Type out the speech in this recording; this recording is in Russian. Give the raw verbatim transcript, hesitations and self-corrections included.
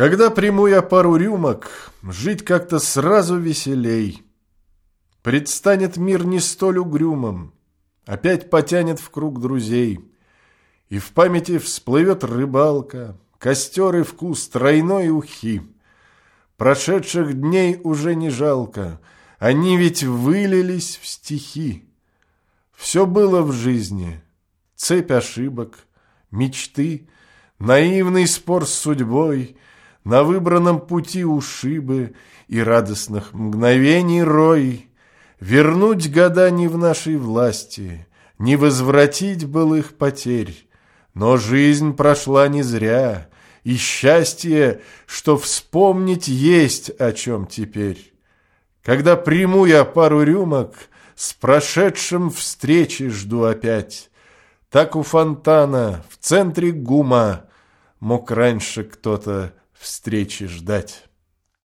Когда приму я пару рюмок, жить как-то сразу веселей. Предстанет мир не столь угрюмым, опять потянет в круг друзей. И в памяти всплывет рыбалка, костер и вкус тройной ухи. Прошедших дней уже не жалко, они ведь вылились в стихи. Все было в жизни, цепь ошибок, мечты, наивный спор с судьбой, на выбранном пути ушибы и радостных мгновений рой. Вернуть года не в нашей власти, не возвратить былых потерь. Но жизнь прошла не зря, и счастье, что вспомнить есть о чем теперь. Когда приму я пару рюмок, с прошедшим встречи жду опять. Так у фонтана в центре ГУМа мог раньше кто-то встречи ждать.